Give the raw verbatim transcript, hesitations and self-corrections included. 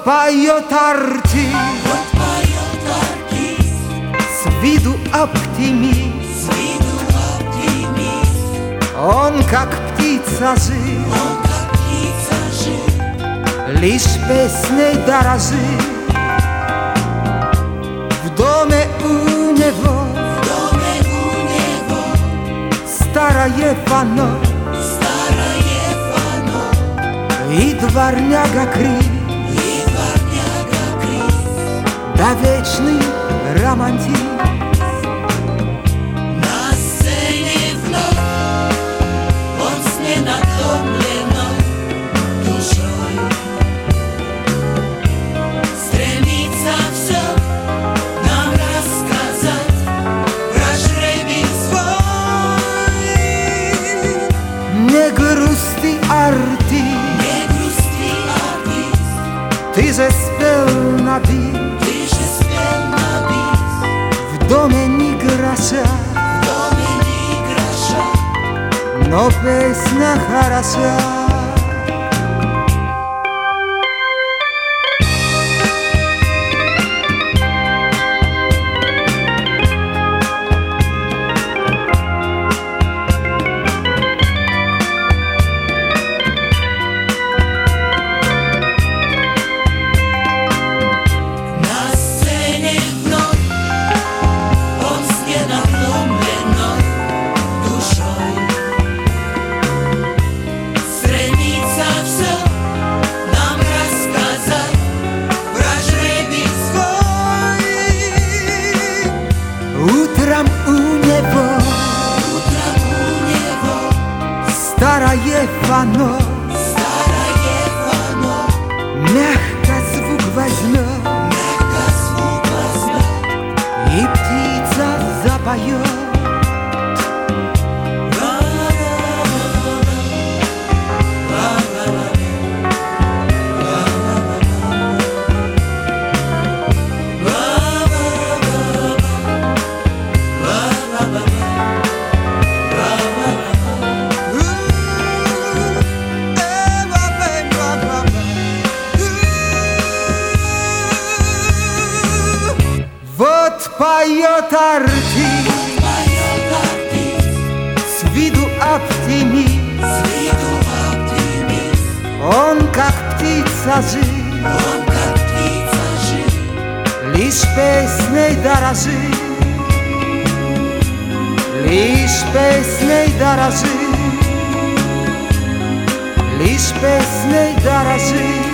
поет артист, вот поет артист, с виду оптимист, с виду оптимист. Он как птица жил, Он как птица жил, лишь песней дорожит. В доме у него, в доме у него старое фано, старое фано, и дворняга крик, и дворняга крик. да вечный романтик. На сцене вновь он с ненадломленной душой стремится все нам рассказать про жребий свой. Не грусти, артист, Не грусти, артист, ты же спел на бис, ты же спел на бис. в доме ни гроша, В доме ни гроша, но песня хороша. на сцене вновь он с ненадломленной душой стремится все нам рассказать про жребий свой. Утром у него Утром у него старое фано, старое фано, мягко звук возьмет, мягко звук возьмет. и птица запоет. Вот поет артист, Поет артист, с виду оптимист, с виду оптимист. он как птица жил, Он как птица жил, лишь песней дорожит, лишь песней дорожит, лишь песней дорожит.